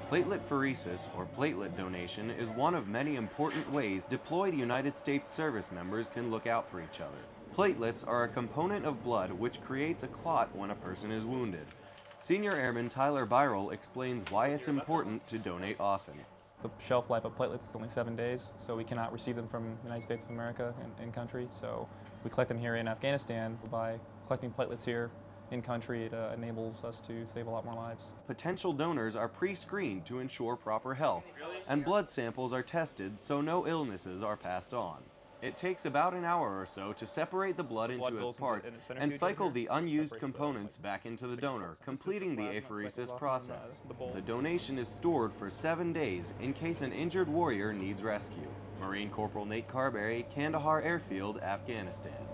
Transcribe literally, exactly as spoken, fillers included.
Plateletpheresis, or platelet donation, is one of many important ways deployed United States service members can look out for each other. Platelets are a component of blood which creates a clot when a person is wounded. Senior Airman Tyler Byrel explains why it's important to donate often. The shelf life of platelets is only seven days, so we cannot receive them from the United States of America in, in country. So we collect them here in Afghanistan. By collecting platelets here in country, it uh, enables us to save a lot more lives. Potential donors are pre-screened to ensure proper health, and blood samples are tested so no illnesses are passed on. It takes about an hour or so to separate the blood into its parts and cycle the unused components back into the donor, completing the apheresis process. The donation is stored for seven days in case an injured warrior needs rescue. Marine Corporal Nate Carberry, Kandahar Airfield, Afghanistan.